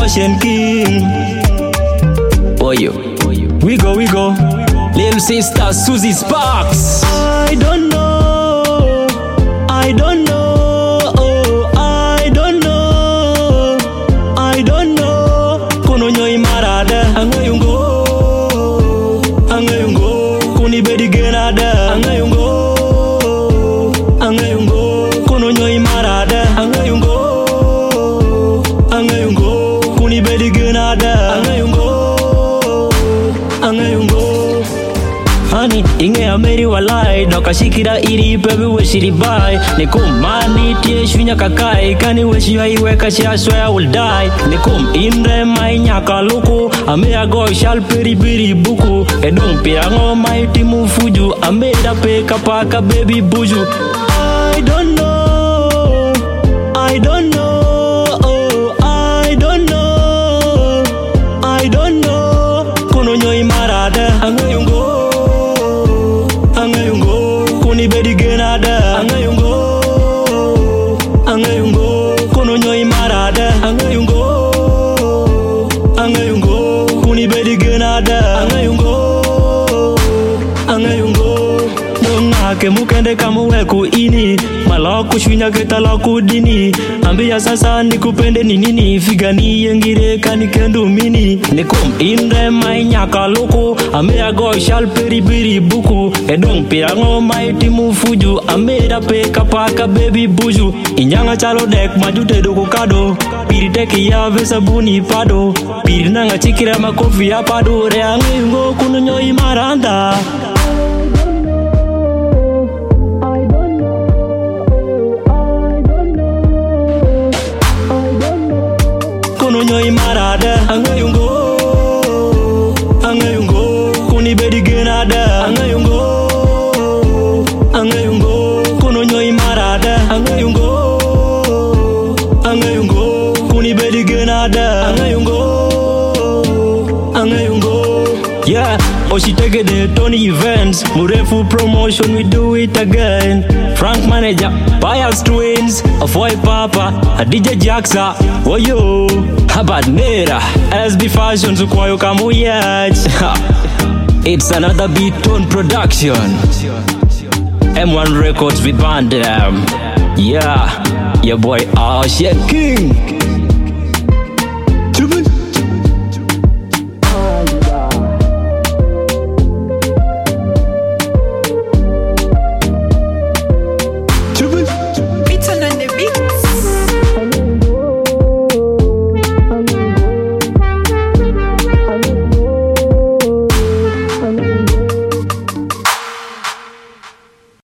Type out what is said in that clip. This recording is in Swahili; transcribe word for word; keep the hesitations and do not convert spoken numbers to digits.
Ocean King. Oh yo, we go, we go. Little sister Susie Sparks. I don't know, I don't know, oh, I don't know, I don't know. Kuno nyoi marada, angayungo, angayungo. Kuni bedi genada, angayungo, angayungo. Kuno nyoi marada, angayungo, angayungo. Kuni bedi genada, angayungo, angayungo. Honey, inge ameri walai doka shikira iri baby we shiri bai nikum mani tie shunya kakai kani we shi iwe kashi I swear I will die nikum inre mai nyaka luku ame ago shal peri biri buku edong piango mai timu fuju ame da pe kapaka baby buju. I don't know, I don't know, oh, I don't know, I don't know. Kuno nyoi marada angayungo, angayungo. Kuni bedi genada, angayungo, angayungo. Kuno nyoi marada, angayungo, angayungo. Kuni bedi genada, angayungo, angayungo. Donga ke mukende kamuweku ini maloku shunya ketaloku dini ambia sasa nikupende ni nini figani yengire kanikendu mini nikum inde mai nyaka luku amea go shal peri biri buku edong pirango mai timu fuju ameda pe kapaka baby buju inyanga chalo dek majute duku kado piri teki ya vesa buni pado piri nanga chikira makofi ya pado reangi ngo kunu nyoi maranda. Kuno nyoi marada, angayungo, angayungo. Kuni bedi genada, angayungo, angayungo. Kuno nyoi marada, angayungo, angayungo. Kuni bedi genada, angayungo, angayungo. Yeah, oh she take it to Tony Events, Murefu Promotion, we do it again. Frank Manager, Bias Twins, Afoy Papa, D J Jaxa, oh yo, Habanera, S B Fashion, Zukwayo Kamuyach. It's another Beat Tone production. M one Records with Bandam. Yeah, your boy Ocean King.